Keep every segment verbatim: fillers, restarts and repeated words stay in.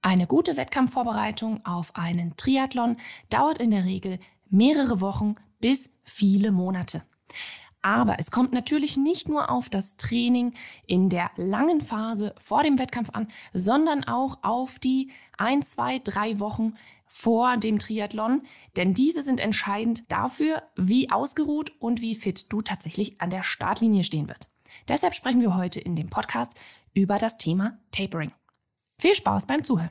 Eine gute Wettkampfvorbereitung auf einen Triathlon dauert in der Regel mehrere Wochen bis viele Monate. Aber es kommt natürlich nicht nur auf das Training in der langen Phase vor dem Wettkampf an, sondern auch auf die ein, zwei, drei Wochen vor dem Triathlon, denn diese sind entscheidend dafür, wie ausgeruht und wie fit du tatsächlich an der Startlinie stehen wirst. Deshalb sprechen wir heute in dem Podcast über das Thema Tapering. Viel Spaß beim Zuhören.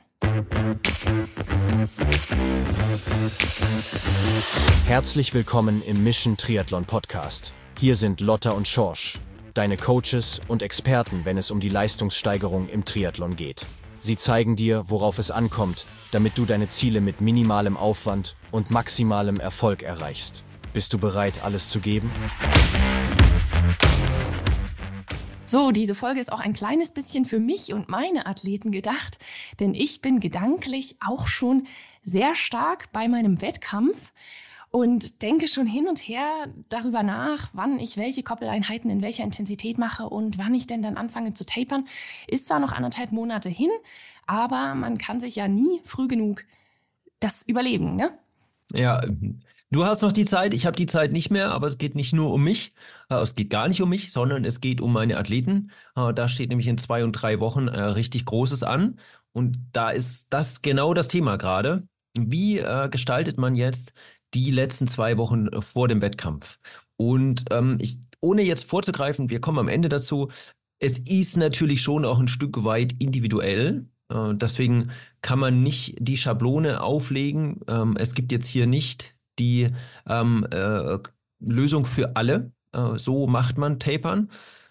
Herzlich willkommen im Mission Triathlon Podcast. Hier sind Lotta und Schorsch, deine Coaches und Experten, wenn es um die Leistungssteigerung im Triathlon geht. Sie zeigen dir, worauf es ankommt, damit du deine Ziele mit minimalem Aufwand und maximalem Erfolg erreichst. Bist du bereit, alles zu geben? So, diese Folge ist auch ein kleines bisschen für mich und meine Athleten gedacht, denn ich bin gedanklich auch schon sehr stark bei meinem Wettkampf und denke schon hin und her darüber nach, wann ich welche Koppeleinheiten in welcher Intensität mache und wann ich denn dann anfange zu tapern. Ist zwar noch anderthalb Monate hin, aber man kann sich ja nie früh genug das überlegen, ne? Ja, du hast noch die Zeit, ich habe die Zeit nicht mehr, aber es geht nicht nur um mich, äh, es geht gar nicht um mich, sondern es geht um meine Athleten. Äh, da steht nämlich in zwei und drei Wochen äh, richtig Großes an und da ist das genau das Thema gerade. Wie äh, gestaltet man jetzt die letzten zwei Wochen äh, vor dem Wettkampf? Und ähm, ich, ohne jetzt vorzugreifen, wir kommen am Ende dazu, es ist natürlich schon auch ein Stück weit individuell. Äh, deswegen kann man nicht die Schablone auflegen. Ähm, es gibt jetzt hier nicht die ähm, äh, Lösung für alle. Äh, so macht man Tapern.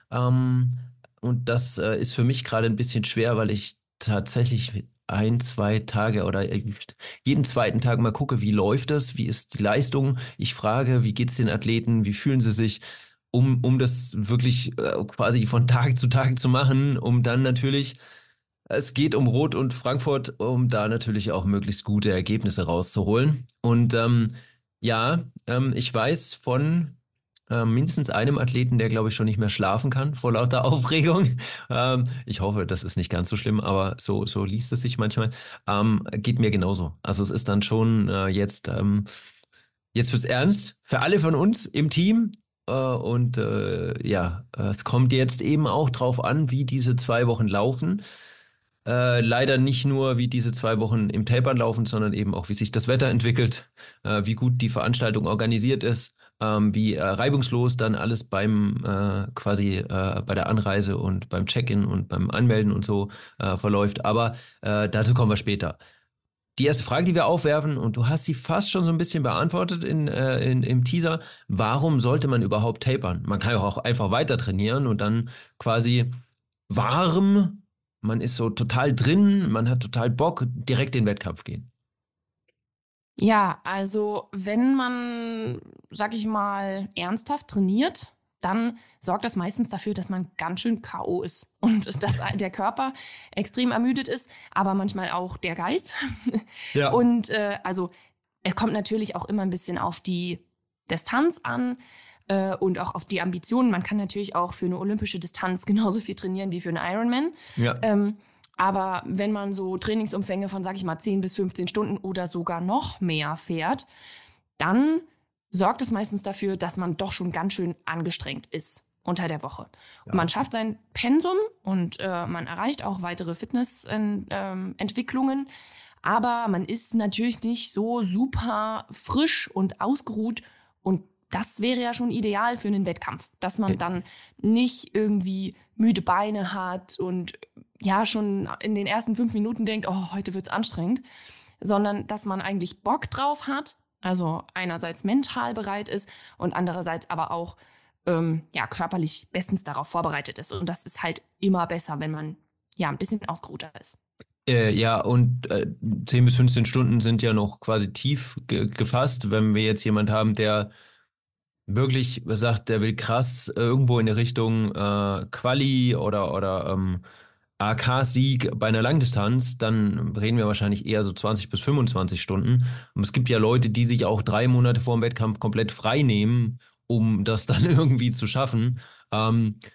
Ähm, und das äh, ist für mich gerade ein bisschen schwer, weil ich tatsächlich ein, zwei Tage oder jeden zweiten Tag mal gucke, wie läuft es, wie ist die Leistung. Ich frage, wie geht's den Athleten, wie fühlen sie sich, um, um das wirklich äh, quasi von Tag zu Tag zu machen, um dann natürlich, es geht um Rot und Frankfurt, um da natürlich auch möglichst gute Ergebnisse rauszuholen. Und ähm, ja, ähm, ich weiß von ähm, mindestens einem Athleten, der, glaube ich, schon nicht mehr schlafen kann vor lauter Aufregung. Ähm, ich hoffe, das ist nicht ganz so schlimm, aber so, so liest es sich manchmal. Ähm, geht mir genauso. Also es ist dann schon äh, jetzt, ähm, jetzt wird's ernst für alle von uns im Team. Äh, und äh, ja, es kommt jetzt eben auch drauf an, wie diese zwei Wochen laufen. Äh, leider nicht nur, wie diese zwei Wochen im Tapern laufen, sondern eben auch, wie sich das Wetter entwickelt, äh, wie gut die Veranstaltung organisiert ist, ähm, wie äh, reibungslos dann alles beim äh, quasi äh, bei der Anreise und beim Check-in und beim Anmelden und so äh, verläuft. Aber äh, dazu kommen wir später. Die erste Frage, die wir aufwerfen, und du hast sie fast schon so ein bisschen beantwortet in, äh, in, im Teaser, warum sollte man überhaupt tapern? Man kann ja auch einfach weiter trainieren und dann quasi warm. Man ist so total drin, man hat total Bock, direkt in den Wettkampf gehen. Ja, also wenn man, sag ich mal, ernsthaft trainiert, dann sorgt das meistens dafür, dass man ganz schön K O ist und dass der Körper extrem ermüdet ist, aber manchmal auch der Geist. Ja. Und äh, also es kommt natürlich auch immer ein bisschen auf die Distanz an äh, und auch auf die Ambitionen. Man kann natürlich auch für eine olympische Distanz genauso viel trainieren wie für einen Ironman. Ja. Ähm, aber wenn man so Trainingsumfänge von, sag ich mal, zehn bis fünfzehn Stunden oder sogar noch mehr fährt, dann sorgt es meistens dafür, dass man doch schon ganz schön angestrengt ist unter der Woche. Ja. Und man schafft sein Pensum und äh, man erreicht auch weitere Fitnessentwicklungen. Ähm, aber man ist natürlich nicht so super frisch und ausgeruht. Und das wäre ja schon ideal für einen Wettkampf, dass man dann nicht irgendwie müde Beine hat und ja schon in den ersten fünf Minuten denkt, oh, heute wird's anstrengend, sondern dass man eigentlich Bock drauf hat, also einerseits mental bereit ist und andererseits aber auch ähm, ja körperlich bestens darauf vorbereitet ist. Und das ist halt immer besser, wenn man ja ein bisschen ausgeruhter ist. Äh, ja, und äh, zehn bis fünfzehn Stunden sind ja noch quasi tief ge- gefasst. Wenn wir jetzt jemand haben, der wirklich sagt, der will krass irgendwo in die Richtung äh, Quali oder, oder ähm, A K-Sieg bei einer Langdistanz, dann reden wir wahrscheinlich eher so zwanzig bis fünfundzwanzig Stunden. Und es gibt ja Leute, die sich auch drei Monate vor dem Wettkampf komplett frei nehmen, um das dann irgendwie zu schaffen. Ähm,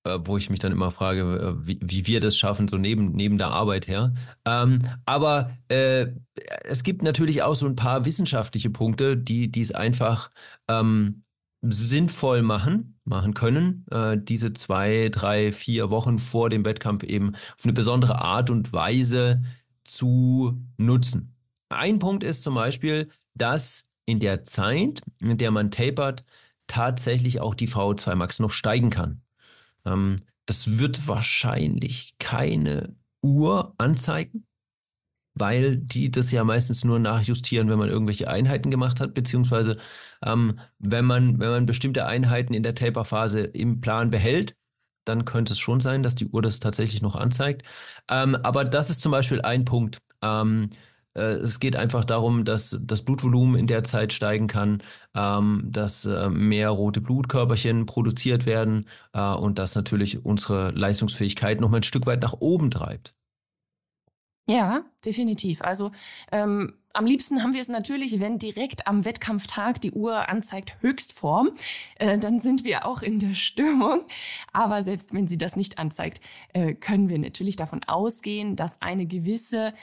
äh, wo ich mich dann immer frage, äh, wie, wie wir das schaffen, so neben, neben der Arbeit her. Ähm, aber äh, es gibt natürlich auch so ein paar wissenschaftliche Punkte, die die es einfach ähm, sinnvoll machen, machen können, äh, diese zwei, drei, vier Wochen vor dem Wettkampf eben auf eine besondere Art und Weise zu nutzen. Ein Punkt ist zum Beispiel, dass in der Zeit, in der man tapert, tatsächlich auch die V O zwei Max noch steigen kann. Ähm, das wird wahrscheinlich keine Uhr anzeigen, weil die das ja meistens nur nachjustieren, wenn man irgendwelche Einheiten gemacht hat, beziehungsweise ähm, wenn man, wenn man bestimmte Einheiten in der Taper-Phase im Plan behält, dann könnte es schon sein, dass die Uhr das tatsächlich noch anzeigt. Ähm, aber das ist zum Beispiel ein Punkt. Ähm, äh, es geht einfach darum, dass das Blutvolumen in der Zeit steigen kann, ähm, dass äh, mehr rote Blutkörperchen produziert werden äh, und das natürlich unsere Leistungsfähigkeit noch mal ein Stück weit nach oben treibt. Ja, definitiv. Also ähm, am liebsten haben wir es natürlich, wenn direkt am Wettkampftag die Uhr anzeigt Höchstform, äh, dann sind wir auch in der Stimmung. Aber selbst wenn sie das nicht anzeigt, äh, können wir natürlich davon ausgehen, dass eine gewisse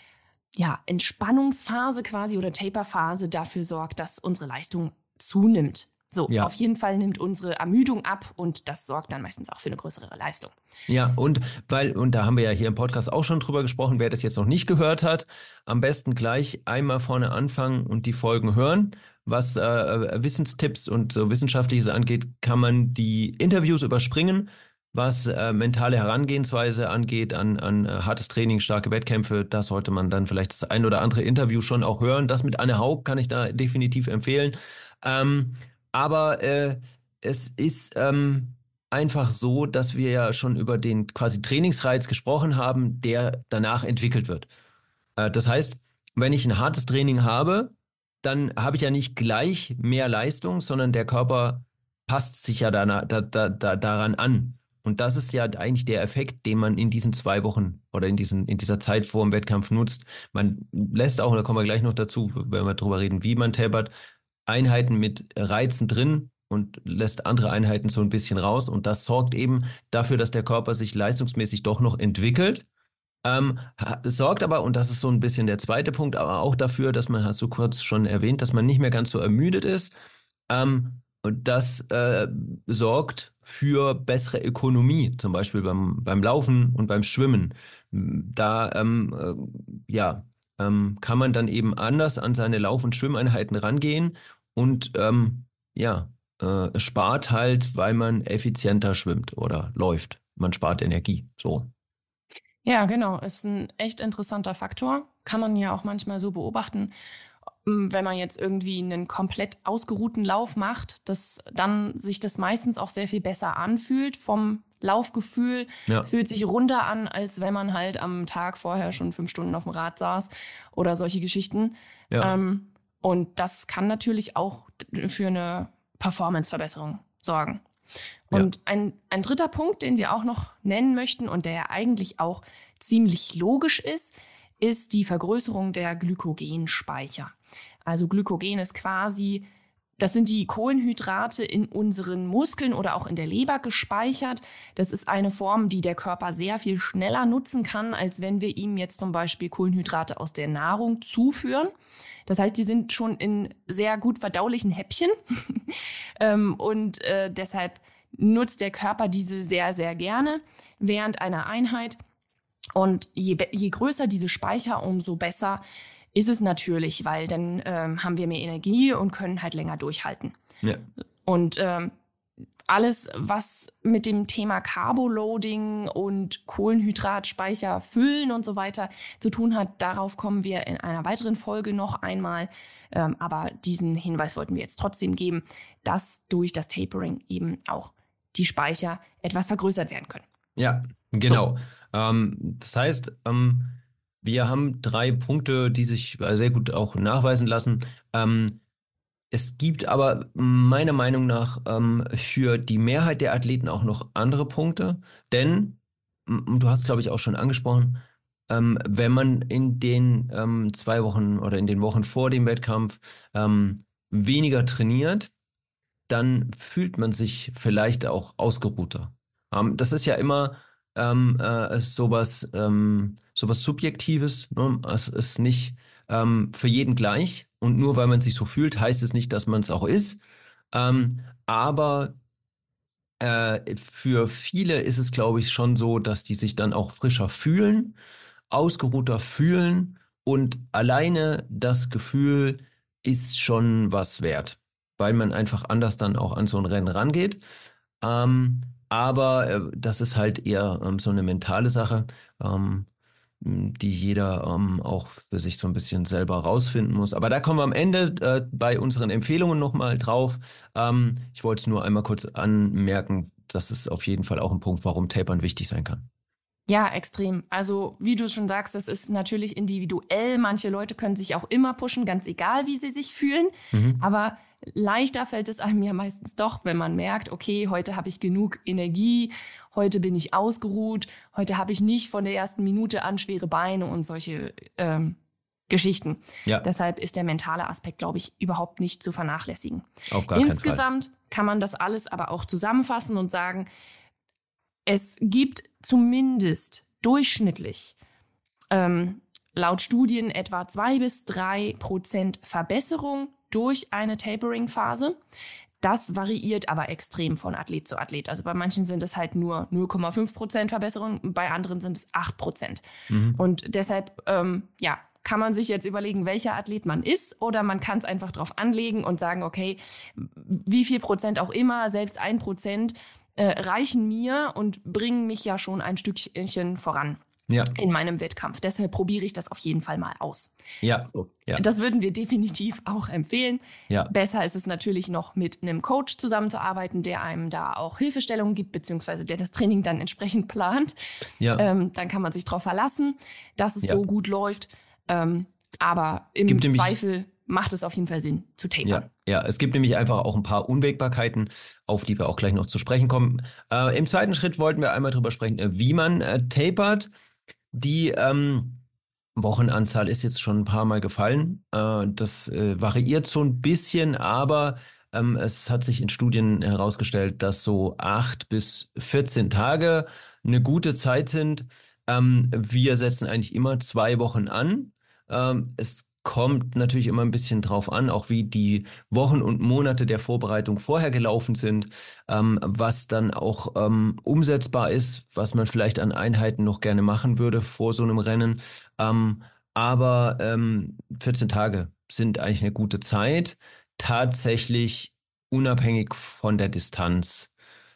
ja, Entspannungsphase quasi oder Taperphase dafür sorgt, dass unsere Leistung zunimmt. So, Ja. auf jeden Fall nimmt unsere Ermüdung ab und das sorgt dann meistens auch für eine größere Leistung. Ja, und weil, und da haben wir ja hier im Podcast auch schon drüber gesprochen, wer das jetzt noch nicht gehört hat, am besten gleich einmal vorne anfangen und die Folgen hören. Was äh, Wissenstipps und so Wissenschaftliches angeht, kann man die Interviews überspringen. Was äh, mentale Herangehensweise angeht, an, an äh, hartes Training, starke Wettkämpfe, da sollte man dann vielleicht das ein oder andere Interview schon auch hören. Das mit Anne Haug kann ich da definitiv empfehlen. Ähm, aber äh, es ist ähm, einfach so, dass wir ja schon über den quasi Trainingsreiz gesprochen haben, der danach entwickelt wird. Äh, das heißt, wenn ich ein hartes Training habe, dann habe ich ja nicht gleich mehr Leistung, sondern der Körper passt sich ja dana, da, da, da, daran an. Und das ist ja eigentlich der Effekt, den man in diesen zwei Wochen oder in, diesen, in dieser Zeit vor dem Wettkampf nutzt. Man lässt auch, und da kommen wir gleich noch dazu, wenn wir darüber reden, wie man tapert, Einheiten mit Reizen drin und lässt andere Einheiten so ein bisschen raus. Und das sorgt eben dafür, dass der Körper sich leistungsmäßig doch noch entwickelt. Ähm, sorgt aber, und das ist so ein bisschen der zweite Punkt, aber auch dafür, dass man, hast du kurz schon erwähnt, dass man nicht mehr ganz so ermüdet ist. Ähm, und das äh, sorgt für bessere Ökonomie, zum Beispiel beim, beim Laufen und beim Schwimmen. Da ähm, äh, ja, ähm, kann man dann eben anders an seine Lauf- und Schwimmeinheiten rangehen und ähm, ja, äh, spart halt, weil man effizienter schwimmt oder läuft. Man spart Energie. So. Ja, genau. Ist ein echt interessanter Faktor. Kann man ja auch manchmal so beobachten, wenn man jetzt irgendwie einen komplett ausgeruhten Lauf macht, dass dann sich das meistens auch sehr viel besser anfühlt vom Laufgefühl. Ja. Es fühlt sich runder an, als wenn man halt am Tag vorher schon fünf Stunden auf dem Rad saß oder solche Geschichten. Ja. Ähm, und das kann natürlich auch für eine Performanceverbesserung sorgen. Und ja. ein, ein dritter Punkt, den wir auch noch nennen möchten und der ja eigentlich auch ziemlich logisch ist, ist die Vergrößerung der Glykogenspeicher. Also Glykogen ist quasi, das sind die Kohlenhydrate in unseren Muskeln oder auch in der Leber gespeichert. Das ist eine Form, die der Körper sehr viel schneller nutzen kann, als wenn wir ihm jetzt zum Beispiel Kohlenhydrate aus der Nahrung zuführen. Das heißt, die sind schon in sehr gut verdaulichen Häppchen und äh, deshalb nutzt der Körper diese sehr, sehr gerne während einer Einheit. Und je, je größer diese Speicher, umso besser ist es natürlich, weil dann ähm, haben wir mehr Energie und können halt länger durchhalten. Ja. Und ähm, alles, was mit dem Thema Carboloading und Kohlenhydratspeicher füllen und so weiter zu tun hat, darauf kommen wir in einer weiteren Folge noch einmal. Ähm, aber diesen Hinweis wollten wir jetzt trotzdem geben, dass durch das Tapering eben auch die Speicher etwas vergrößert werden können. Ja, genau. So. Ähm, das heißt, ähm, wir haben drei Punkte, die sich sehr gut auch nachweisen lassen. Ähm, es gibt aber meiner Meinung nach ähm, für die Mehrheit der Athleten auch noch andere Punkte, denn, m- du hast, glaube ich, auch schon angesprochen, ähm, wenn man in den ähm, zwei Wochen oder in den Wochen vor dem Wettkampf ähm, weniger trainiert, dann fühlt man sich vielleicht auch ausgeruhter. Ähm, das ist ja immer ähm, äh, sowas, ähm, sowas Subjektives. Ne? Es ist nicht ähm, für jeden gleich. Und nur weil man sich so fühlt, heißt es nicht, dass man es auch ist. Ähm, aber äh, für viele ist es, glaube ich, schon so, dass die sich dann auch frischer fühlen, ausgeruhter fühlen und alleine das Gefühl ist schon was wert, weil man einfach anders dann auch an so ein Rennen rangeht. Ähm, aber äh, das ist halt eher ähm, so eine mentale Sache, ähm, die jeder ähm, auch für sich so ein bisschen selber rausfinden muss. Aber da kommen wir am Ende äh, bei unseren Empfehlungen nochmal drauf. Ähm, ich wollte es nur einmal kurz anmerken, das ist auf jeden Fall auch ein Punkt, warum Tapern wichtig sein kann. Ja, extrem. Also, wie du schon sagst, das ist natürlich individuell. Manche Leute können sich auch immer pushen, ganz egal, wie sie sich fühlen. Mhm. Aber leichter fällt es einem ja meistens doch, wenn man merkt, okay, heute habe ich genug Energie, heute bin ich ausgeruht, heute habe ich nicht von der ersten Minute an schwere Beine und solche ähm, Geschichten. Ja, Deshalb ist der mentale Aspekt, glaube ich, überhaupt nicht zu vernachlässigen. auf gar keinen Fall. Insgesamt kann man das alles aber auch zusammenfassen und sagen, es gibt zumindest durchschnittlich ähm, laut Studien etwa zwei bis drei Prozent Verbesserung durch eine Tapering-Phase. Das variiert aber extrem von Athlet zu Athlet. Also bei manchen sind es halt nur null Komma fünf Prozent Verbesserung, bei anderen sind es acht Prozent. Mhm. Und deshalb, ähm, ja, kann man sich jetzt überlegen, welcher Athlet man ist, oder man kann es einfach drauf anlegen und sagen, okay, wie viel Prozent auch immer, selbst ein Prozent äh, reichen mir und bringen mich ja schon ein Stückchen voran Ja, in meinem Wettkampf. Deshalb probiere ich das auf jeden Fall mal aus. ja, So. ja, Das würden wir definitiv auch empfehlen. ja, Besser ist es natürlich noch, mit einem Coach zusammenzuarbeiten, der einem da auch Hilfestellungen gibt, beziehungsweise der das Training dann entsprechend plant. ja. Ähm, dann kann man sich darauf verlassen, dass es Ja. so gut läuft. Ähm, aber im Gibt nämlich- Zweifel macht es auf jeden Fall Sinn, zu tapern. Ja, ja, es gibt nämlich einfach auch ein paar Unwägbarkeiten, auf die wir auch gleich noch zu sprechen kommen. Äh, im zweiten Schritt wollten wir einmal drüber sprechen, äh, wie man äh, tapert. Die ähm, Wochenanzahl ist jetzt schon ein paar Mal gefallen. Äh, das äh, variiert so ein bisschen, aber ähm, es hat sich in Studien herausgestellt, dass so acht bis vierzehn Tage eine gute Zeit sind. Ähm, wir setzen eigentlich immer zwei Wochen an. Ähm, es kommt natürlich immer ein bisschen drauf an, auch wie die Wochen und Monate der Vorbereitung vorher gelaufen sind, ähm, was dann auch ähm, umsetzbar ist, was man vielleicht an Einheiten noch gerne machen würde vor so einem Rennen. Ähm, aber ähm, vierzehn Tage sind eigentlich eine gute Zeit, tatsächlich unabhängig von der Distanz.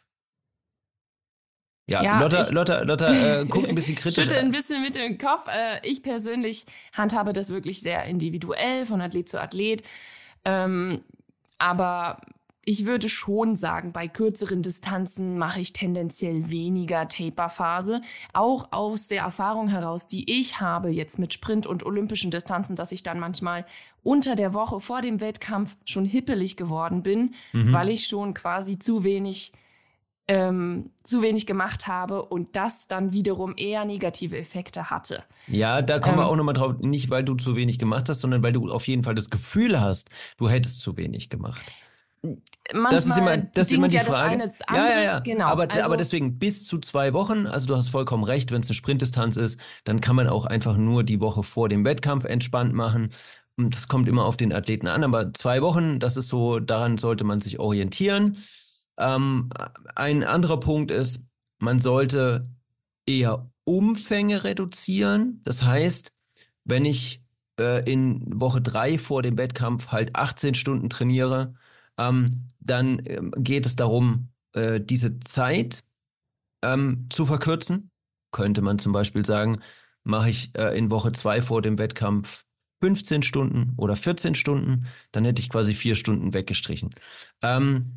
Ja, Ja, Lotta, ich- Lotta, Lotta äh, guckt ein bisschen kritisch. Schüttel ein bisschen mit dem Kopf. Äh, ich persönlich handhabe das wirklich sehr individuell, von Athlet zu Athlet. Ähm, aber ich würde schon sagen, bei kürzeren Distanzen mache ich tendenziell weniger Taper-Phase. Auch aus der Erfahrung heraus, die ich habe jetzt mit Sprint und olympischen Distanzen, dass ich dann manchmal unter der Woche vor dem Wettkampf schon hippelig geworden bin, Mhm. weil ich schon quasi zu wenig ähm, zu wenig gemacht habe und das dann wiederum eher negative Effekte hatte. Ja, da kommen wir Ähm, auch nochmal drauf, nicht weil du zu wenig gemacht hast, sondern weil du auf jeden Fall das Gefühl hast, du hättest zu wenig gemacht. Manchmal Das ist immer, das ist immer bedingt die ja Frage. das eine das Ja, andere. ja, ja. Genau. Aber, also, aber deswegen bis zu zwei Wochen, also du hast vollkommen recht, wenn es eine Sprintdistanz ist, dann kann man auch einfach nur die Woche vor dem Wettkampf entspannt machen. Und das kommt immer auf den Athleten an, aber zwei Wochen, das ist so, daran sollte man sich orientieren. Ähm, ein anderer Punkt ist, man sollte eher Umfänge reduzieren. Das heißt, wenn ich äh, in Woche drei vor dem Wettkampf halt achtzehn Stunden trainiere, ähm, dann ähm, geht es darum, äh, diese Zeit ähm, zu verkürzen. Könnte man zum Beispiel sagen, mache ich äh, in Woche zwei vor dem Wettkampf fünfzehn Stunden oder vierzehn Stunden, dann hätte ich quasi vier Stunden weggestrichen. Ähm,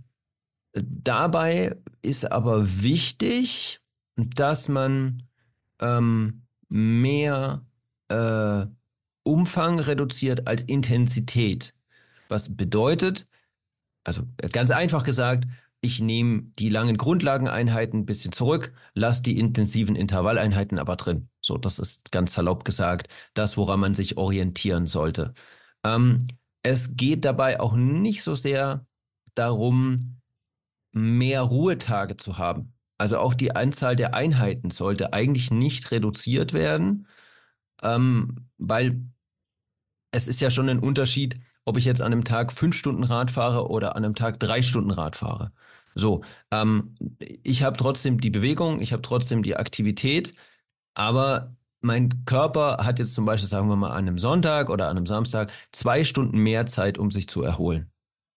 Dabei ist aber wichtig, dass man ähm, mehr äh, Umfang reduziert als Intensität. Was bedeutet, also ganz einfach gesagt, ich nehme die langen Grundlageneinheiten ein bisschen zurück, lasse die intensiven Intervalleinheiten aber drin. So, das ist ganz salopp gesagt, das, woran man sich orientieren sollte. Ähm, es geht dabei auch nicht so sehr darum, mehr Ruhetage zu haben. Also auch die Anzahl der Einheiten sollte eigentlich nicht reduziert werden, ähm, weil es ist ja schon ein Unterschied, ob ich jetzt an einem Tag fünf Stunden Rad fahre oder an einem Tag drei Stunden Rad fahre. So, ähm, ich habe trotzdem die Bewegung, ich habe trotzdem die Aktivität, aber mein Körper hat jetzt zum Beispiel, sagen wir mal, an einem Sonntag oder an einem Samstag zwei Stunden mehr Zeit, um sich zu erholen.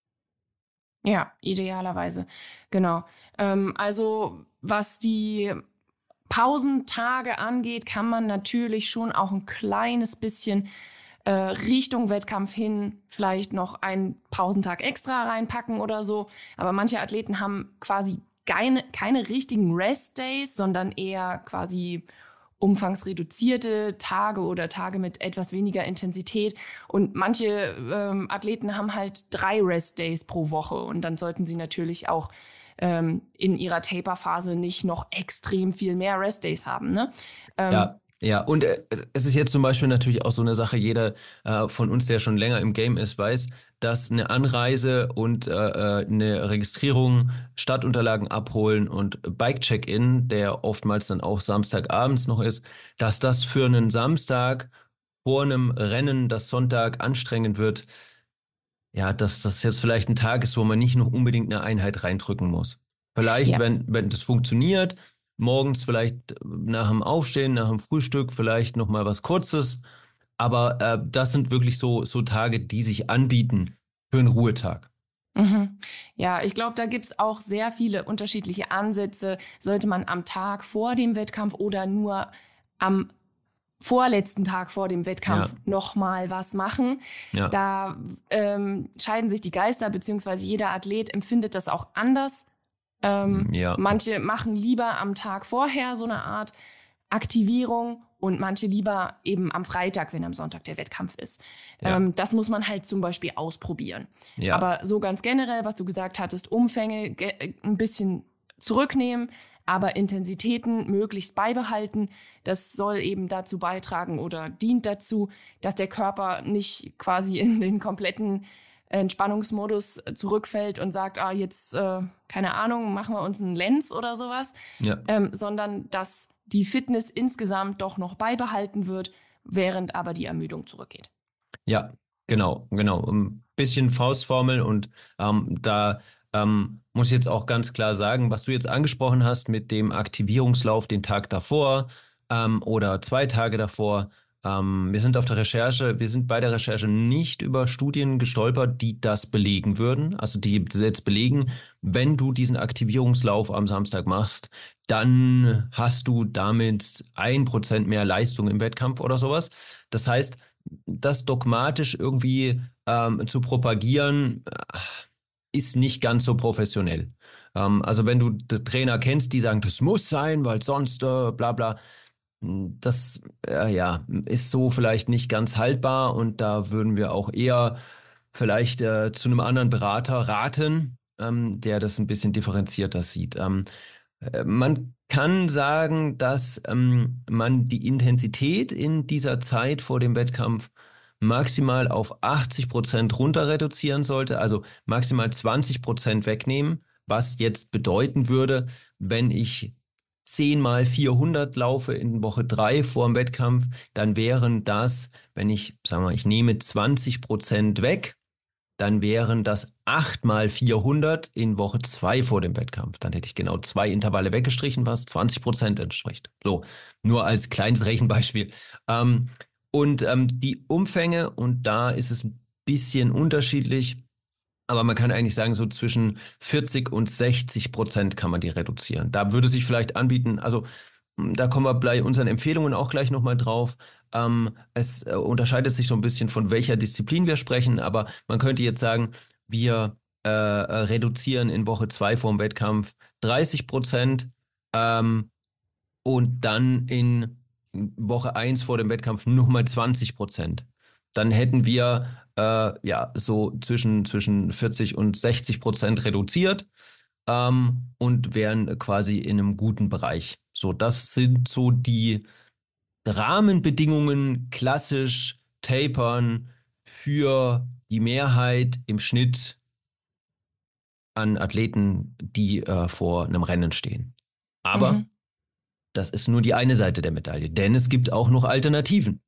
Ja, idealerweise. Genau. Ähm, also was die Pausentage angeht, kann man natürlich schon auch ein kleines bisschen äh, Richtung Wettkampf hin vielleicht noch einen Pausentag extra reinpacken oder so. Aber manche Athleten haben quasi keine, keine richtigen Rest-Days, sondern eher quasi umfangsreduzierte Tage oder Tage mit etwas weniger Intensität. Und manche ähm, Athleten haben halt drei Rest-Days pro Woche. Und dann sollten sie natürlich auch ähm, in ihrer Taper-Phase nicht noch extrem viel mehr Rest-Days haben. Ne? Ähm, Ja, ja, und äh, es ist jetzt zum Beispiel natürlich auch so eine Sache, jeder äh, von uns, der schon länger im Game ist, weiß, dass eine Anreise und äh, äh, eine Registrierung, Startunterlagen abholen und Bike-Check-In, der oftmals dann auch Samstagabends noch ist, dass das für einen Samstag vor einem Rennen, das Sonntag anstrengend wird, ja, dass das jetzt vielleicht ein Tag ist, wo man nicht noch unbedingt eine Einheit reindrücken muss. Vielleicht, ja. wenn, wenn das funktioniert, morgens vielleicht nach dem Aufstehen, nach dem Frühstück vielleicht noch mal was Kurzes. Aber äh, das sind wirklich so, so Tage, die sich anbieten für einen Ruhetag. Mhm. Ja, ich glaube, da gibt's auch sehr viele unterschiedliche Ansätze. Sollte man am Tag vor dem Wettkampf oder nur am vorletzten Tag vor dem Wettkampf Ja, noch mal was machen? ja, Da ähm, scheiden sich die Geister, beziehungsweise jeder Athlet empfindet das auch anders. Ähm, ja, manche machen lieber am Tag vorher so eine Art Aktivierung und manche lieber eben am Freitag, wenn am Sonntag der Wettkampf ist. ja, Ähm, das muss man halt zum Beispiel ausprobieren. ja, Aber so ganz generell, was du gesagt hattest, Umfänge ge- ein bisschen zurücknehmen, aber Intensitäten möglichst beibehalten. Das soll eben dazu beitragen oder dient dazu, dass der Körper nicht quasi in den kompletten Entspannungsmodus zurückfällt und sagt, ah, jetzt, äh, keine Ahnung, machen wir uns einen Lenz oder sowas, ja. ähm, sondern dass die Fitness insgesamt doch noch beibehalten wird, während aber die Ermüdung zurückgeht. Ja, genau, genau. Ein bisschen Faustformel und ähm, da ähm, muss ich jetzt auch ganz klar sagen, was du jetzt angesprochen hast mit dem Aktivierungslauf den Tag davor ähm, oder zwei Tage davor. Ähm, wir sind auf der Recherche, wir sind bei der Recherche nicht über Studien gestolpert, die das belegen würden. Also die jetzt belegen, wenn du diesen Aktivierungslauf am Samstag machst, dann hast du damit ein Prozent mehr Leistung im Wettkampf oder sowas. Das heißt, das dogmatisch irgendwie ähm, zu propagieren, äh, ist nicht ganz so professionell. Ähm, also wenn du d- Trainer kennst, die sagen, das muss sein, weil sonst äh, bla bla, das äh, ja, ist so vielleicht nicht ganz haltbar und da würden wir auch eher vielleicht äh, zu einem anderen Berater raten, ähm, der das ein bisschen differenzierter sieht. Ähm, äh, man kann sagen, dass ähm, man die Intensität in dieser Zeit vor dem Wettkampf maximal auf achtzig Prozent runter reduzieren sollte, also maximal zwanzig Prozent wegnehmen, was jetzt bedeuten würde, wenn ich zehn mal vierhundert laufe in Woche drei vor dem Wettkampf, dann wären das, wenn ich, sagen wir mal, ich nehme zwanzig Prozent weg, dann wären das acht mal vierhundert in Woche zwei vor dem Wettkampf. Dann hätte ich genau zwei Intervalle weggestrichen, was zwanzig Prozent entspricht. So, nur als kleines Rechenbeispiel. Ähm, und ähm, die Umfänge, und da ist es ein bisschen unterschiedlich, aber man kann eigentlich sagen, so zwischen vierzig und sechzig Prozent kann man die reduzieren. Da würde sich vielleicht anbieten, also da kommen wir bei unseren Empfehlungen auch gleich nochmal drauf. Ähm, es äh, unterscheidet sich so ein bisschen, von welcher Disziplin wir sprechen, aber man könnte jetzt sagen, wir äh, äh, reduzieren in Woche zwei vorm Wettkampf dreißig Prozent ähm, und dann in Woche eins vor dem Wettkampf nochmal zwanzig Prozent. Dann hätten wir äh, ja so zwischen, zwischen vierzig und sechzig Prozent reduziert ähm, und wären quasi in einem guten Bereich. So, das sind so die Rahmenbedingungen klassisch tapern für die Mehrheit im Schnitt an Athleten, die äh, vor einem Rennen stehen. Aber Mhm. das ist nur die eine Seite der Medaille, denn es gibt auch noch Alternativen.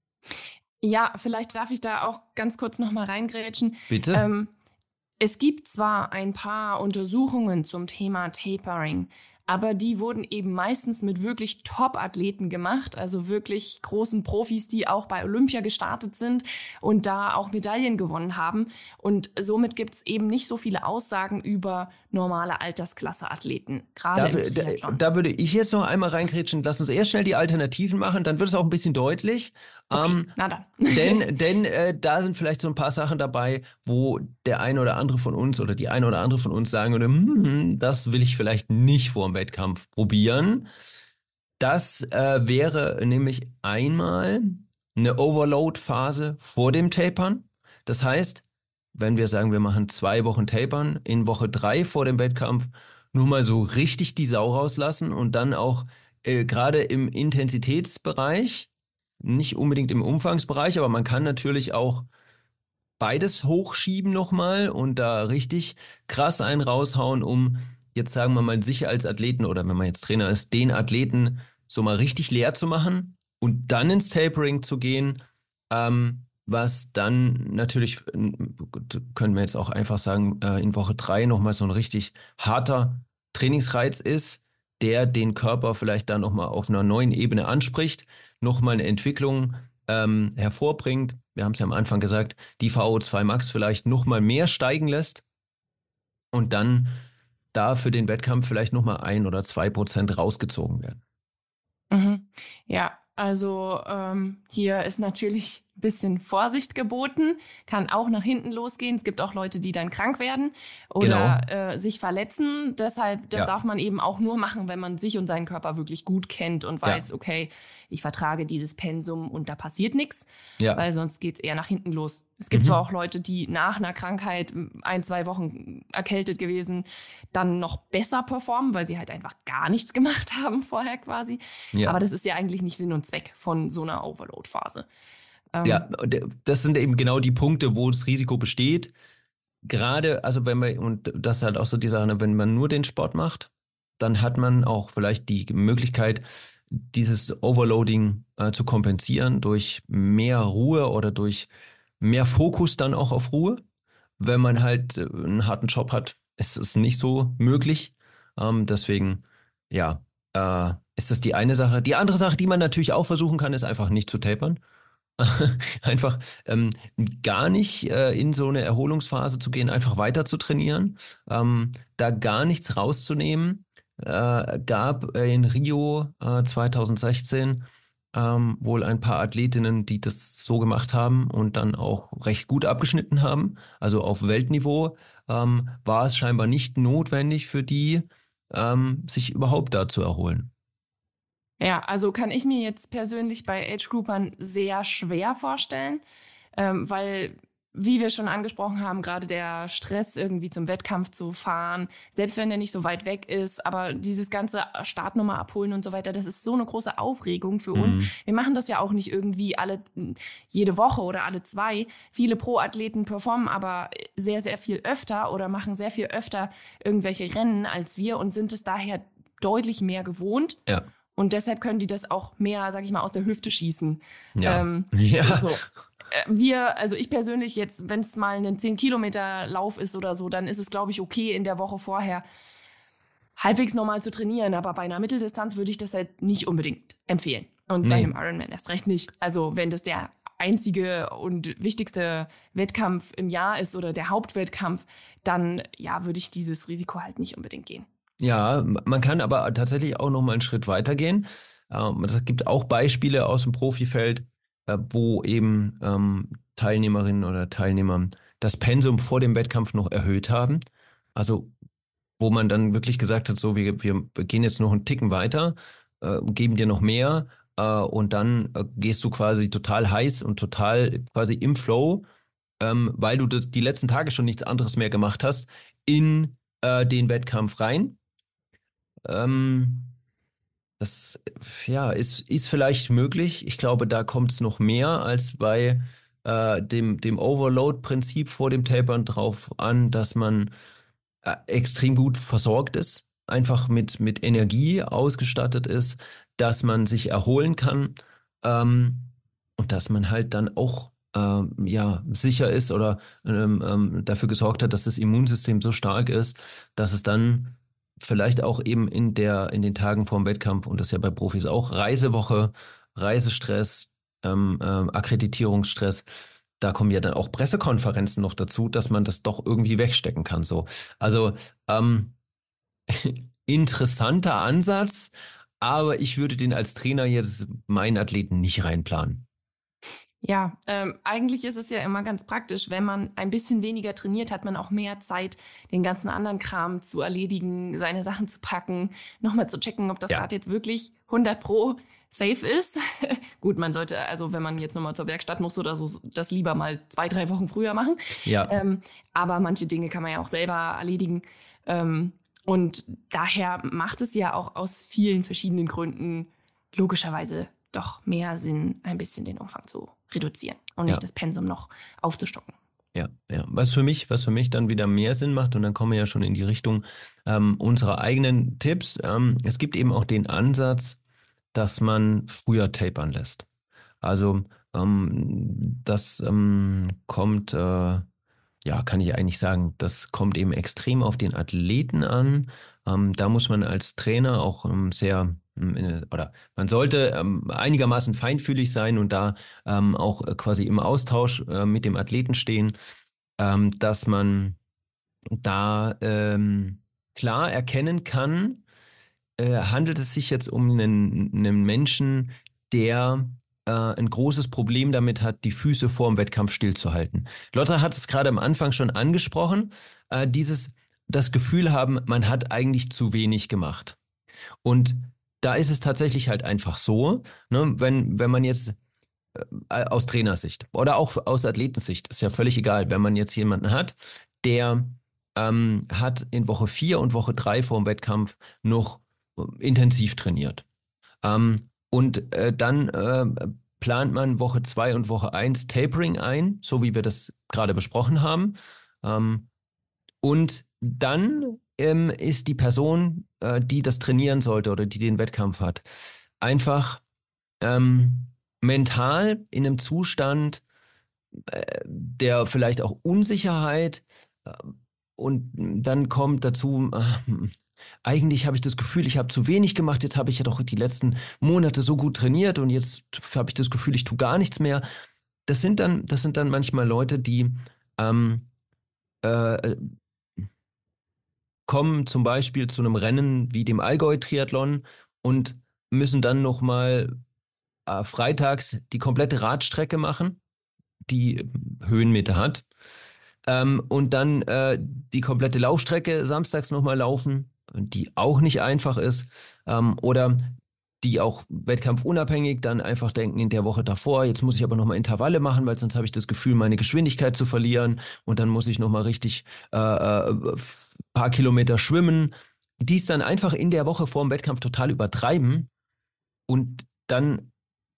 Ja, vielleicht darf ich da auch ganz kurz noch mal reingrätschen. Bitte? Ähm, es gibt zwar ein paar Untersuchungen zum Thema Tapering, aber die wurden eben meistens mit wirklich Top-Athleten gemacht, also wirklich großen Profis, die auch bei Olympia gestartet sind und da auch Medaillen gewonnen haben. Und somit gibt es eben nicht so viele Aussagen über normale Altersklasse-Athleten, gerade Da, im da, Triathlon. da würde ich jetzt noch einmal reingrätschen. Lass uns erst schnell die Alternativen machen, dann wird es auch ein bisschen deutlich. Okay, Ähm, na dann. denn denn äh, da sind vielleicht so ein paar Sachen dabei, wo der eine oder andere von uns oder die eine oder andere von uns sagen würde, hm, das will ich vielleicht nicht vor dem Wettkampf probieren. Das äh, wäre nämlich einmal eine Overload-Phase vor dem Tapern. Das heißt, wenn wir sagen, wir machen zwei Wochen Tapern, in Woche drei vor dem Wettkampf nur mal so richtig die Sau rauslassen und dann auch äh, gerade im Intensitätsbereich, nicht unbedingt im Umfangsbereich, aber man kann natürlich auch beides hochschieben nochmal und da richtig krass einen raushauen, um jetzt sagen wir mal sicher als Athleten oder wenn man jetzt Trainer ist, den Athleten so mal richtig leer zu machen und dann ins Tapering zu gehen, ähm, was dann natürlich, äh, können wir jetzt auch einfach sagen, äh, in Woche drei nochmal so ein richtig harter Trainingsreiz ist, der den Körper vielleicht dann nochmal auf einer neuen Ebene anspricht, nochmal eine Entwicklung ähm, hervorbringt. Wir haben es ja am Anfang gesagt, die V O zwei Max vielleicht nochmal mehr steigen lässt und dann da für den Wettkampf vielleicht nochmal ein oder zwei Prozent rausgezogen werden. Mhm. Ja, also ähm, hier ist natürlich ein bisschen Vorsicht geboten, kann auch nach hinten losgehen. Es gibt auch Leute, die dann krank werden Genau. oder äh, sich verletzen. Deshalb, das Ja, darf man eben auch nur machen, wenn man sich und seinen Körper wirklich gut kennt und ja, weiß, okay, ich vertrage dieses Pensum und da passiert nichts, ja. weil sonst geht's eher nach hinten los. Es gibt zwar Mhm. auch Leute, die nach einer Krankheit ein, zwei Wochen erkältet gewesen, dann noch besser performen, weil sie halt einfach gar nichts gemacht haben vorher quasi. Ja. Aber das ist ja eigentlich nicht Sinn und Zweck von so einer Overload-Phase. Ja, Ähm, und das sind eben genau die Punkte, wo das Risiko besteht. Gerade, also wenn man, und das ist halt auch so die Sache, ne, wenn man nur den Sport macht, dann hat man auch vielleicht die Möglichkeit, dieses Overloading äh, zu kompensieren durch mehr Ruhe oder durch mehr Fokus dann auch auf Ruhe. Wenn man halt äh, einen harten Job hat, ist es nicht so möglich. Ähm, deswegen, ja, äh, ist das die eine Sache. Die andere Sache, die man natürlich auch versuchen kann, ist einfach nicht zu tapern. Einfach ähm, gar nicht äh, in so eine Erholungsphase zu gehen, einfach weiter zu trainieren, ähm, da gar nichts rauszunehmen. Äh, gab äh, in Rio äh, zwanzig sechzehn ähm, wohl ein paar Athletinnen, die das so gemacht haben und dann auch recht gut abgeschnitten haben. Also auf Weltniveau ähm, war es scheinbar nicht notwendig für die, ähm, sich überhaupt da zu erholen. ja, also kann ich mir jetzt persönlich bei Age-Groupern sehr schwer vorstellen, ähm, weil, wie wir schon angesprochen haben, gerade der Stress, irgendwie zum Wettkampf zu fahren, selbst wenn der nicht so weit weg ist, aber dieses ganze Startnummer abholen und so weiter, das ist so eine große Aufregung für uns. Mhm. Wir machen das ja auch nicht irgendwie alle, jede Woche oder alle zwei. Viele Pro-Athleten performen aber sehr, sehr viel öfter oder machen sehr viel öfter irgendwelche Rennen als wir und sind es daher deutlich mehr gewohnt. Ja, Und deshalb können die das auch mehr, sag ich mal, aus der Hüfte schießen. ja, Ähm, ja, so. Äh, Wir, also ich persönlich jetzt, wenn es mal ein zehn Kilometer Lauf ist oder so, dann ist es, glaube ich, okay, in der Woche vorher halbwegs normal zu trainieren. Aber bei einer Mitteldistanz würde ich das halt nicht unbedingt empfehlen. Und bei einem nee. Ironman erst recht nicht. Also wenn das der einzige und wichtigste Wettkampf im Jahr ist oder der Hauptwettkampf, dann ja, würde ich dieses Risiko halt nicht unbedingt gehen. Ja, man kann aber tatsächlich auch noch mal einen Schritt weiter gehen. Ähm, es gibt auch Beispiele aus dem Profifeld, äh, wo eben ähm, Teilnehmerinnen oder Teilnehmer das Pensum vor dem Wettkampf noch erhöht haben. Also wo man dann wirklich gesagt hat, so wir, wir gehen jetzt noch einen Ticken weiter, äh, geben dir noch mehr äh, und dann äh, gehst du quasi total heiß und total quasi im Flow, ähm, weil du das, die letzten Tage schon nichts anderes mehr gemacht hast, in äh, den Wettkampf rein. Ähm, das, ja, ist, ist vielleicht möglich. Ich glaube, da kommt es noch mehr als bei äh, dem, dem Overload-Prinzip vor dem Tapern drauf an, dass man äh, extrem gut versorgt ist. einfach mit, mit Energie ausgestattet ist, dass man sich erholen kann ähm, und dass man halt dann auch ähm, ja, sicher ist oder ähm, ähm, dafür gesorgt hat, dass das Immunsystem so stark ist, dass es dann vielleicht auch eben in der, in den Tagen vorm Wettkampf, und das ist ja bei Profis auch, Reisewoche, Reisestress, ähm, ähm, Akkreditierungsstress, da kommen ja dann auch Pressekonferenzen noch dazu, dass man das doch irgendwie wegstecken kann. So. Also ähm, interessanter Ansatz, aber ich würde den als Trainer jetzt meinen Athleten nicht reinplanen. Ja, ähm, eigentlich ist es ja immer ganz praktisch, wenn man ein bisschen weniger trainiert, hat man auch mehr Zeit, den ganzen anderen Kram zu erledigen, seine Sachen zu packen, nochmal zu checken, ob das Ja. Rad jetzt wirklich hundert pro safe ist. Gut, man sollte, also wenn man jetzt nochmal zur Werkstatt muss oder so, das lieber mal zwei, drei Wochen früher machen. Ja. Ähm, aber manche Dinge kann man ja auch selber erledigen. Ähm, und daher macht es ja auch aus vielen verschiedenen Gründen logischerweise doch mehr Sinn, ein bisschen den Umfang zu reduzieren und nicht Ja. das Pensum noch aufzustocken. Ja, ja. Was für mich, was für mich dann wieder mehr Sinn macht, und dann kommen wir ja schon in die Richtung ähm, unserer eigenen Tipps. Ähm, es gibt eben auch den Ansatz, dass man früher tapern lässt. Also ähm, das ähm, kommt, äh, ja, kann ich eigentlich sagen, das kommt eben extrem auf den Athleten an. Ähm, da muss man als Trainer auch ähm, sehr ähm, in- oder man sollte ähm, einigermaßen feinfühlig sein und da ähm, auch äh, quasi im Austausch äh, mit dem Athleten stehen, ähm, dass man da ähm, klar erkennen kann, äh, handelt es sich jetzt um einen, einen Menschen, der äh, ein großes Problem damit hat, die Füße vor dem Wettkampf stillzuhalten. Lotta hat es gerade am Anfang schon angesprochen, äh, dieses, das Gefühl haben, man hat eigentlich zu wenig gemacht. Und da ist es tatsächlich halt einfach so, ne, wenn, wenn man jetzt äh, aus Trainersicht oder auch aus Athletensicht, ist ja völlig egal, wenn man jetzt jemanden hat, der ähm, hat in Woche vier und Woche drei vor dem Wettkampf noch äh, intensiv trainiert. Ähm, und äh, dann äh, plant man Woche zwei und Woche eins Tapering ein, so wie wir das gerade besprochen haben. Ähm, und dann ähm, ist die Person, äh, die das trainieren sollte oder die den Wettkampf hat, einfach ähm, mental in einem Zustand äh, der vielleicht auch Unsicherheit. Äh, und dann kommt dazu, äh, eigentlich habe ich das Gefühl, ich habe zu wenig gemacht. Jetzt habe ich ja doch die letzten Monate so gut trainiert und jetzt habe ich das Gefühl, ich tue gar nichts mehr. Das sind dann, das sind dann manchmal Leute, die ähm, äh, kommen zum Beispiel zu einem Rennen wie dem Allgäu-Triathlon und müssen dann nochmal äh, freitags die komplette Radstrecke machen, die Höhenmeter hat. Ähm, und dann äh, die komplette Laufstrecke samstags nochmal laufen, die auch nicht einfach ist. Ähm, oder die auch wettkampfunabhängig dann einfach denken in der Woche davor, jetzt muss ich aber nochmal Intervalle machen, weil sonst habe ich das Gefühl, meine Geschwindigkeit zu verlieren. Und dann muss ich nochmal richtig äh, äh, paar Kilometer schwimmen. Die es dann einfach in der Woche vor dem Wettkampf total übertreiben. Und dann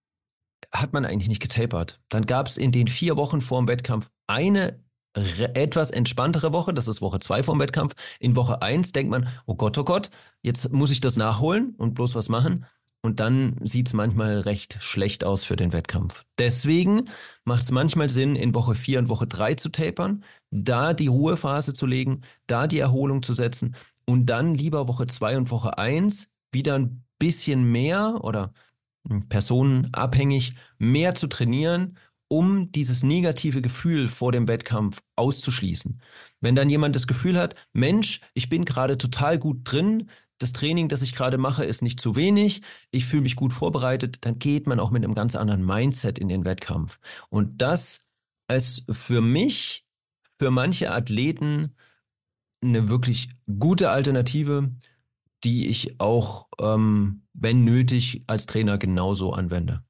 hat man eigentlich nicht getapert. Dann gab es in den vier Wochen vor dem Wettkampf eine re- etwas entspanntere Woche, das ist Woche zwei vor dem Wettkampf. In Woche eins denkt man, oh Gott, oh Gott, jetzt muss ich das nachholen und bloß was machen. Und dann sieht es manchmal recht schlecht aus für den Wettkampf. Deswegen macht es manchmal Sinn, in Woche vier und Woche drei zu tapern, da die Ruhephase zu legen, da die Erholung zu setzen und dann lieber Woche zwei und Woche eins wieder ein bisschen mehr oder personenabhängig mehr zu trainieren, um dieses negative Gefühl vor dem Wettkampf auszuschließen. Wenn dann jemand das Gefühl hat, Mensch, ich bin gerade total gut drin, das Training, das ich gerade mache, ist nicht zu wenig, ich fühle mich gut vorbereitet, dann geht man auch mit einem ganz anderen Mindset in den Wettkampf. Und das ist für mich, für manche Athleten eine wirklich gute Alternative, die ich auch, ähm, wenn nötig, als Trainer genauso anwende.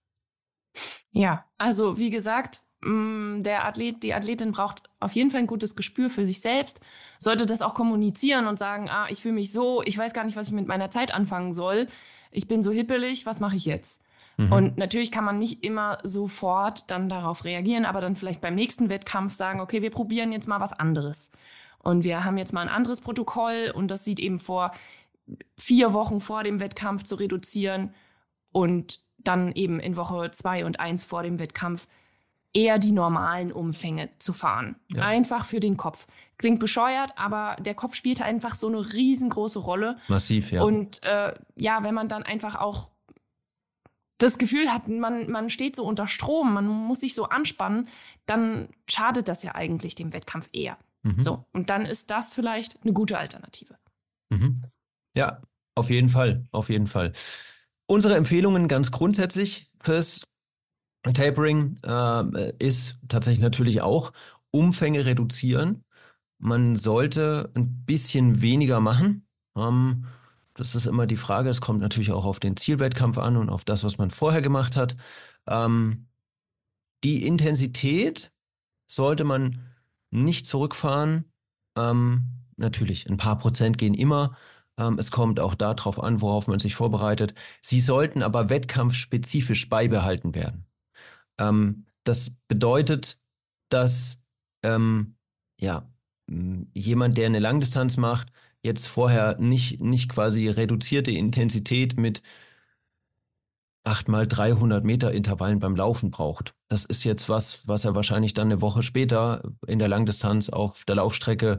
Ja, also wie gesagt, mh, der Athlet, die Athletin braucht auf jeden Fall ein gutes Gespür für sich selbst, sollte das auch kommunizieren und sagen, ah, ich fühle mich so, ich weiß gar nicht, was ich mit meiner Zeit anfangen soll, ich bin so hippelig, was mache ich jetzt? Mhm. Und natürlich kann man nicht immer sofort dann darauf reagieren, aber dann vielleicht beim nächsten Wettkampf sagen, okay, wir probieren jetzt mal was anderes. Und wir haben jetzt mal ein anderes Protokoll und das sieht eben vor, vier Wochen vor dem Wettkampf zu reduzieren und dann eben in Woche zwei und eins vor dem Wettkampf eher die normalen Umfänge zu fahren. Ja. Einfach für den Kopf. Klingt bescheuert, aber der Kopf spielt einfach so eine riesengroße Rolle. Massiv, ja. Und äh, ja, wenn man dann einfach auch das Gefühl hat, man, man steht so unter Strom, man muss sich so anspannen, dann schadet das ja eigentlich dem Wettkampf eher. Mhm. So, und dann ist das vielleicht eine gute Alternative. Mhm. Ja, auf jeden Fall, auf jeden Fall. Unsere Empfehlungen ganz grundsätzlich fürs Tapering äh, ist tatsächlich natürlich auch Umfänge reduzieren. Man sollte ein bisschen weniger machen. Ähm, das ist immer die Frage. Es kommt natürlich auch auf den Zielwettkampf an und auf das, was man vorher gemacht hat. Ähm, die Intensität sollte man nicht zurückfahren. Ähm, natürlich, ein paar Prozent gehen immer. Ähm, es kommt auch darauf an, worauf man sich vorbereitet. Sie sollten aber wettkampfspezifisch beibehalten werden. Ähm, das bedeutet, dass ähm, ja, jemand, der eine Langdistanz macht, jetzt vorher nicht, nicht quasi reduzierte Intensität mit acht mal dreihundert Meter Intervallen beim Laufen braucht. Das ist jetzt was, was er wahrscheinlich dann eine Woche später in der Langdistanz auf der Laufstrecke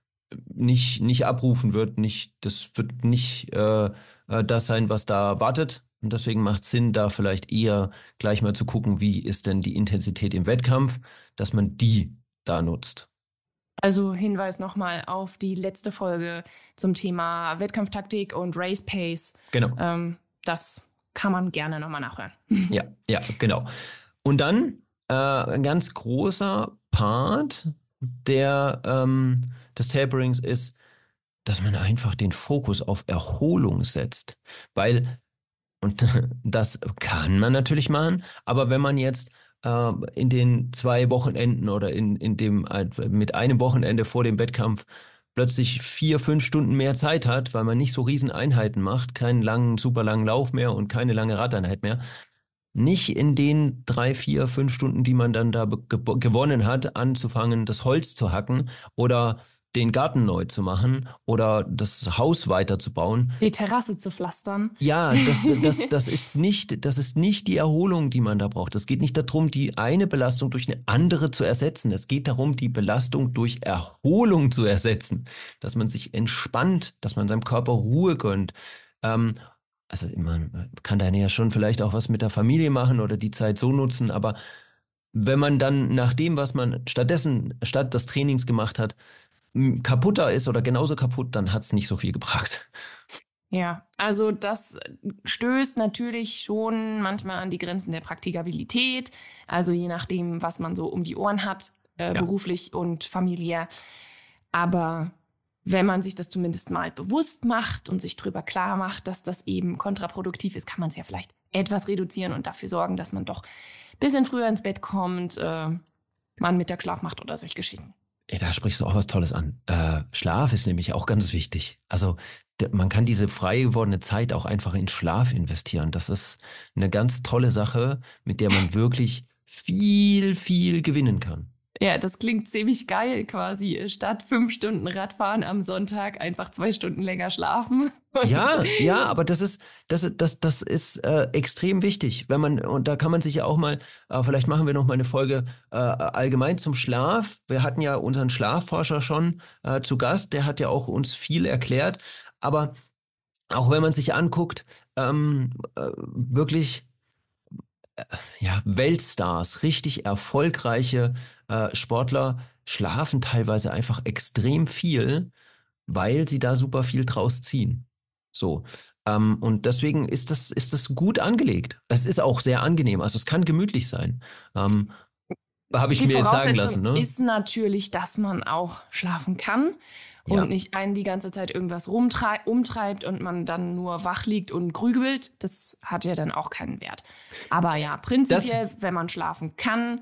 nicht, nicht abrufen wird. Nicht, das wird nicht äh, das sein, was da wartet. Und deswegen macht es Sinn, da vielleicht eher gleich mal zu gucken, wie ist denn die Intensität im Wettkampf, dass man die da nutzt. Also Hinweis nochmal auf die letzte Folge zum Thema Wettkampftaktik und Race Pace. Genau. Ähm, das kann man gerne nochmal nachhören. Ja, ja, genau. Und dann äh, ein ganz großer Part der, ähm, des Taperings ist, dass man einfach den Fokus auf Erholung setzt. Weil, und das kann man natürlich machen, aber wenn man jetzt äh, in den zwei Wochenenden oder in, in dem mit einem Wochenende vor dem Wettkampf plötzlich vier, fünf Stunden mehr Zeit hat, weil man nicht so riesen Einheiten macht, keinen langen, super langen Lauf mehr und keine lange Radeinheit mehr, nicht in den drei, vier, fünf Stunden, die man dann da ge- gewonnen hat, anzufangen, das Holz zu hacken oder den Garten neu zu machen oder das Haus weiterzubauen. Die Terrasse zu pflastern. Ja, das, das, das, ist nicht, das ist nicht die Erholung, die man da braucht. Es geht nicht darum, die eine Belastung durch eine andere zu ersetzen. Es geht darum, die Belastung durch Erholung zu ersetzen. Dass man sich entspannt, dass man seinem Körper Ruhe gönnt. Ähm, also man kann da ja schon vielleicht auch was mit der Familie machen oder die Zeit so nutzen, aber wenn man dann nach dem, was man stattdessen, statt des Trainings gemacht hat, kaputter ist oder genauso kaputt, dann hat es nicht so viel gebracht. Ja, also das stößt natürlich schon manchmal an die Grenzen der Praktikabilität, also je nachdem, was man so um die Ohren hat, äh, ja. beruflich und familiär. Aber wenn man sich das zumindest mal bewusst macht und sich darüber klar macht, dass das eben kontraproduktiv ist, kann man es ja vielleicht etwas reduzieren und dafür sorgen, dass man doch ein bisschen früher ins Bett kommt, äh, man Mittag Schlaf macht oder solche Geschichten. Ey, da sprichst du auch was Tolles an. Äh, Schlaf ist nämlich auch ganz wichtig. Also d- man kann diese frei gewordene Zeit auch einfach in Schlaf investieren. Das ist eine ganz tolle Sache, mit der man wirklich viel, viel gewinnen kann. Ja, das klingt ziemlich geil quasi. Statt fünf Stunden Radfahren am Sonntag einfach zwei Stunden länger schlafen. Ja, ja, aber das ist, das, das, das ist äh, extrem wichtig, wenn man, und da kann man sich ja auch mal, äh, vielleicht machen wir noch mal eine Folge äh, allgemein zum Schlaf. Wir hatten ja unseren Schlafforscher schon äh, zu Gast, der hat ja auch uns viel erklärt, aber auch wenn man sich anguckt, ähm, äh, wirklich äh, ja, Weltstars, richtig erfolgreiche äh, Sportler schlafen teilweise einfach extrem viel, weil sie da super viel draus ziehen. So, ähm, und deswegen ist das, ist das gut angelegt. Es ist auch sehr angenehm, also es kann gemütlich sein. Ähm, habe ich Die mir jetzt sagen Voraussetzung lassen, ne? ist natürlich, dass man auch schlafen kann und Ja. nicht einen die ganze Zeit irgendwas rumtrei- umtreibt und man dann nur wach liegt und grübelt. Das hat ja dann auch keinen Wert. Aber ja, prinzipiell, wenn man schlafen kann,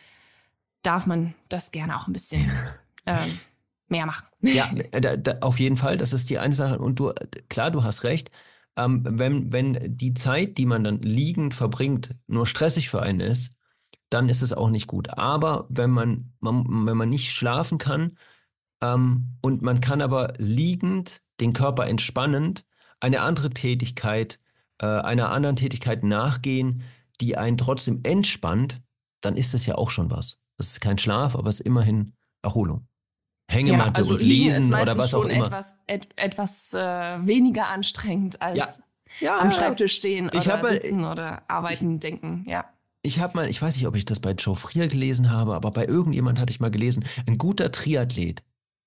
darf man das gerne auch ein bisschen ähm, mehr machen. Ja, da, da, auf jeden Fall, das ist die eine Sache. Und du, klar, du hast recht. Ähm, wenn, wenn die Zeit, die man dann liegend verbringt, nur stressig für einen ist, dann ist es auch nicht gut. Aber wenn man, man wenn man nicht schlafen kann, Ähm, und man kann aber liegend, den Körper entspannend, eine andere Tätigkeit, äh, einer anderen Tätigkeit nachgehen, die einen trotzdem entspannt, dann ist das ja auch schon was. Das ist kein Schlaf, aber es ist immerhin Erholung. Ja, Hängematte also und liegen ist lesen oder meistens was auch schon immer. etwas, et, etwas äh, weniger anstrengend Ja, als am ja. Schreibtisch stehen Ich oder habe mal, sitzen oder ich, arbeiten, denken. Ja. ich habe mal, ich weiß nicht, ob ich das bei Joe Frier gelesen habe, aber bei irgendjemand hatte ich mal gelesen, ein guter Triathlet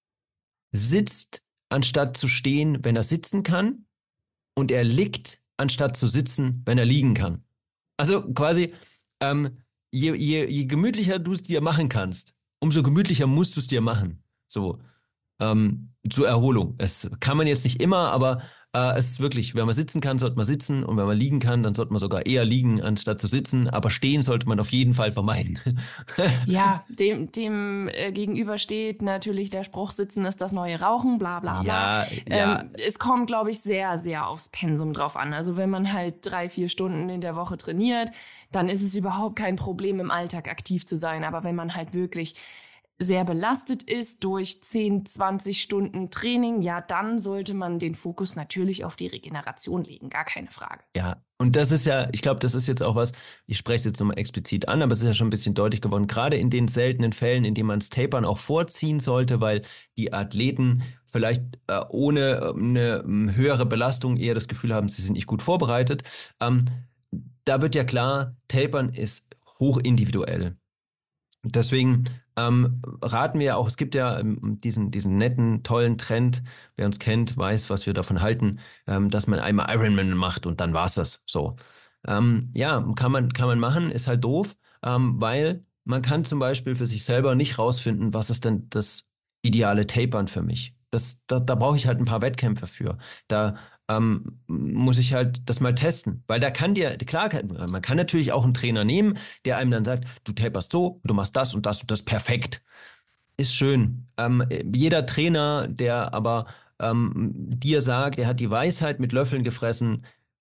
sitzt anstatt zu stehen, wenn er sitzen kann, und er liegt anstatt zu sitzen, wenn er liegen kann. Also quasi, ähm, je, je, je gemütlicher du es dir machen kannst, umso gemütlicher musst du es dir machen. So, ähm, zur Erholung. Es kann man jetzt nicht immer, aber äh, es ist wirklich, wenn man sitzen kann, sollte man sitzen, und wenn man liegen kann, dann sollte man sogar eher liegen, anstatt zu sitzen. Aber stehen sollte man auf jeden Fall vermeiden. Ja, dem, dem äh, gegenüber steht natürlich der Spruch, Sitzen ist das neue Rauchen, bla bla bla. Ja, ja, Ähm, es kommt, glaube ich, sehr, sehr aufs Pensum drauf an. Also wenn man halt drei, vier Stunden in der Woche trainiert, dann ist es überhaupt kein Problem, im Alltag aktiv zu sein. Aber wenn man halt wirklich sehr belastet ist durch zehn, zwanzig Stunden Training, ja, dann sollte man den Fokus natürlich auf die Regeneration legen, gar keine Frage. ja. Und das ist ja, ich glaube, das ist jetzt auch was, ich spreche es jetzt nochmal explizit an, aber es ist ja schon ein bisschen deutlich geworden, gerade in den seltenen Fällen, in denen man das Tapern auch vorziehen sollte, weil die Athleten vielleicht äh, ohne äh, eine ähm, höhere Belastung eher das Gefühl haben, sie sind nicht gut vorbereitet. Ähm, da wird ja klar, Tapern ist hochindividuell. Deswegen ähm, raten wir auch, es gibt ja ähm, diesen, diesen netten, tollen Trend, wer uns kennt, weiß, was wir davon halten, ähm, dass man einmal Ironman macht und dann war's das. So. Ähm, ja, kann man, kann man machen, ist halt doof, ähm, weil man kann zum Beispiel für sich selber nicht rausfinden, was ist denn das ideale Tapern für mich. Das, da, da brauche ich halt ein paar Wettkämpfe für. Da ähm, muss ich halt das mal testen. Weil da kann dir, klar, kann, man kann natürlich auch einen Trainer nehmen, der einem dann sagt, du taperst so, du machst das und das und das perfekt. Ist schön. Ähm, jeder Trainer, der aber ähm, dir sagt, er hat die Weisheit mit Löffeln gefressen,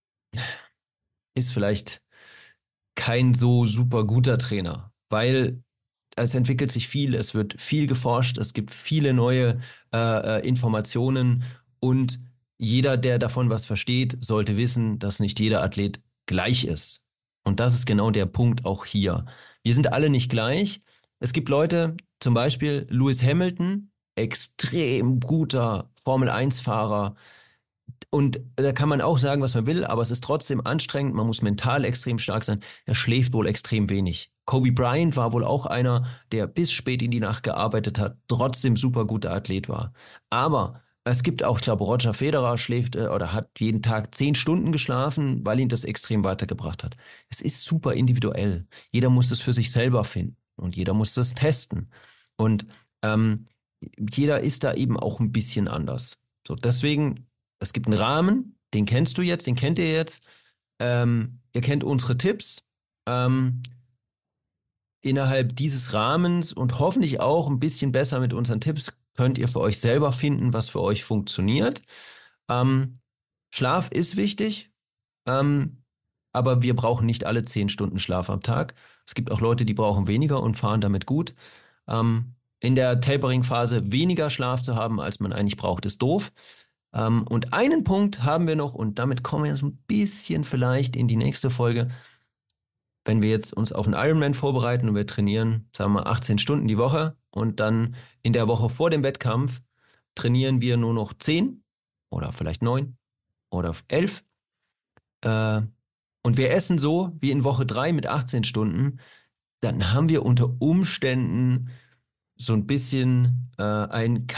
ist vielleicht kein so super guter Trainer. Weil es entwickelt sich viel, es wird viel geforscht, es gibt viele neue äh, äh, Informationen, und jeder, der davon was versteht, sollte wissen, dass nicht jeder Athlet gleich ist. Und das ist genau der Punkt auch hier. Wir sind alle nicht gleich. Es gibt Leute, zum Beispiel Lewis Hamilton, extrem guter Formel eins Fahrer. Und da kann man auch sagen, was man will, aber es ist trotzdem anstrengend. Man muss mental extrem stark sein. Er schläft wohl extrem wenig. Kobe Bryant war wohl auch einer, der bis spät in die Nacht gearbeitet hat, trotzdem super guter Athlet war. Aber es gibt auch, ich glaube, Roger Federer schläft äh, oder hat jeden Tag zehn Stunden geschlafen, weil ihn das extrem weitergebracht hat. Es ist super individuell. Jeder muss es für sich selber finden und jeder muss das testen. Und ähm, jeder ist da eben auch ein bisschen anders. So, deswegen, es gibt einen Rahmen, den kennst du jetzt, den kennt ihr jetzt. Ähm, ihr kennt unsere Tipps. Ähm, innerhalb dieses Rahmens und hoffentlich auch ein bisschen besser mit unseren Tipps könnt ihr für euch selber finden, was für euch funktioniert. Ähm, Schlaf ist wichtig, ähm, aber wir brauchen nicht alle zehn Stunden Schlaf am Tag. Es gibt auch Leute, die brauchen weniger und fahren damit gut. Ähm, in der Tapering-Phase weniger Schlaf zu haben, als man eigentlich braucht, ist doof. Ähm, und einen Punkt haben wir noch, und damit kommen wir so ein bisschen vielleicht in die nächste Folge. Wenn wir jetzt uns auf einen Ironman vorbereiten und wir trainieren, sagen wir achtzehn Stunden die Woche, und dann in der Woche vor dem Wettkampf trainieren wir nur noch zehn oder vielleicht neun oder elf, äh, und wir essen so wie in Woche drei mit achtzehn Stunden, dann haben wir unter Umständen so ein bisschen äh, ein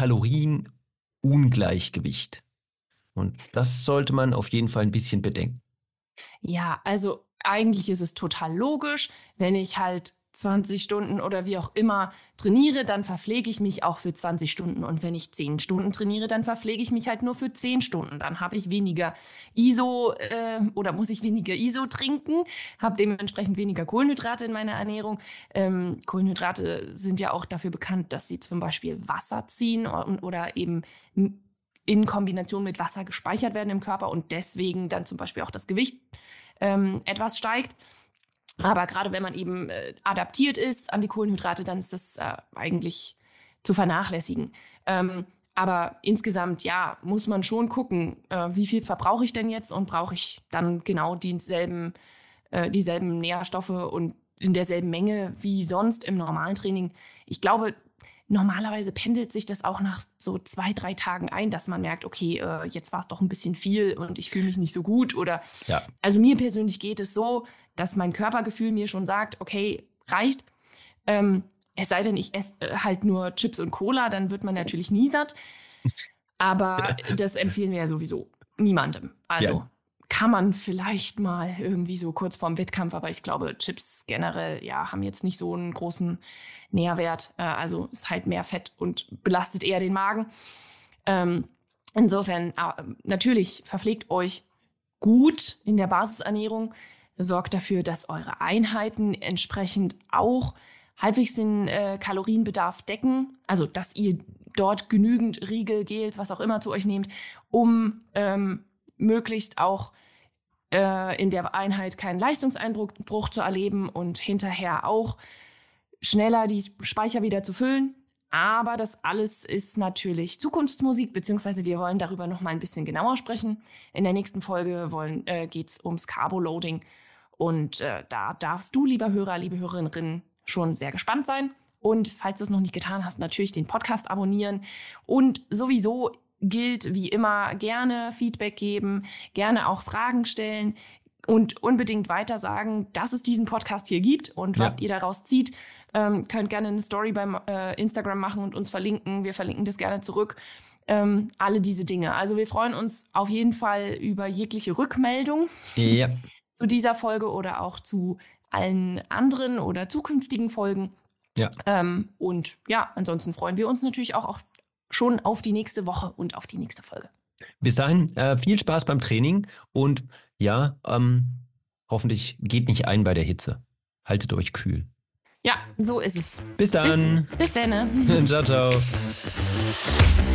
Kalorienungleichgewicht. Und das sollte man auf jeden Fall ein bisschen bedenken. Ja, also eigentlich ist es total logisch, wenn ich halt zwanzig Stunden oder wie auch immer trainiere, dann verpflege ich mich auch für zwanzig Stunden. Und wenn ich zehn Stunden trainiere, dann verpflege ich mich halt nur für zehn Stunden. Dann habe ich weniger I S O äh, oder muss ich weniger I S O trinken, habe dementsprechend weniger Kohlenhydrate in meiner Ernährung. Ähm, Kohlenhydrate sind ja auch dafür bekannt, dass sie zum Beispiel Wasser ziehen oder eben in Kombination mit Wasser gespeichert werden im Körper und deswegen dann zum Beispiel auch das Gewicht ähm, etwas steigt. Aber gerade wenn man eben äh, adaptiert ist an die Kohlenhydrate, dann ist das äh, eigentlich zu vernachlässigen. Ähm, aber insgesamt, ja, muss man schon gucken, äh, wie viel verbrauche ich denn jetzt und brauche ich dann genau dieselben, äh, dieselben Nährstoffe und in derselben Menge wie sonst im normalen Training. Ich glaube, normalerweise pendelt sich das auch nach so zwei, drei Tagen ein, dass man merkt, okay, äh, jetzt war es doch ein bisschen viel und ich fühle mich nicht so gut. Oder Ja. Also mir persönlich geht es so, dass mein Körpergefühl mir schon sagt, okay, reicht. Ähm, es sei denn, ich esse halt nur Chips und Cola, dann wird man natürlich nie satt. Aber das empfehlen wir ja sowieso niemandem. Also Ja. kann man vielleicht mal irgendwie so kurz vorm Wettkampf, aber ich glaube, Chips generell ja haben jetzt nicht so einen großen Nährwert. Äh, also ist halt mehr Fett und belastet eher den Magen. Ähm, insofern, äh, natürlich verpflegt euch gut in der Basisernährung. Sorgt dafür, dass eure Einheiten entsprechend auch halbwegs den äh, Kalorienbedarf decken. Also, dass ihr dort genügend Riegel, Gels, was auch immer zu euch nehmt, um ähm, möglichst auch äh, in der Einheit keinen Leistungseinbruch zu erleben und hinterher auch schneller die Speicher wieder zu füllen. Aber das alles ist natürlich Zukunftsmusik, beziehungsweise wir wollen darüber noch mal ein bisschen genauer sprechen. In der nächsten Folge wollen, äh, geht es ums Carboloading. Und äh, da darfst du, lieber Hörer, liebe Hörerinnen, schon sehr gespannt sein. Und falls du es noch nicht getan hast, natürlich den Podcast abonnieren. Und sowieso gilt wie immer, gerne Feedback geben, gerne auch Fragen stellen und unbedingt weiter sagen, dass es diesen Podcast hier gibt und was Ja. ihr daraus zieht. Ähm, könnt gerne eine Story beim äh, Instagram machen und uns verlinken. Wir verlinken das gerne zurück. Ähm, alle diese Dinge. Also wir freuen uns auf jeden Fall über jegliche Rückmeldung Ja. zu dieser Folge oder auch zu allen anderen oder zukünftigen Folgen. Ja. Ähm, und ja, ansonsten freuen wir uns natürlich auch, auch schon auf die nächste Woche und auf die nächste Folge. Bis dahin, äh, viel Spaß beim Training und ja, ähm, hoffentlich geht nicht ein bei der Hitze. Haltet euch kühl. Ja, so ist es. Bis dann. Bis, bis dann. Ciao, ciao.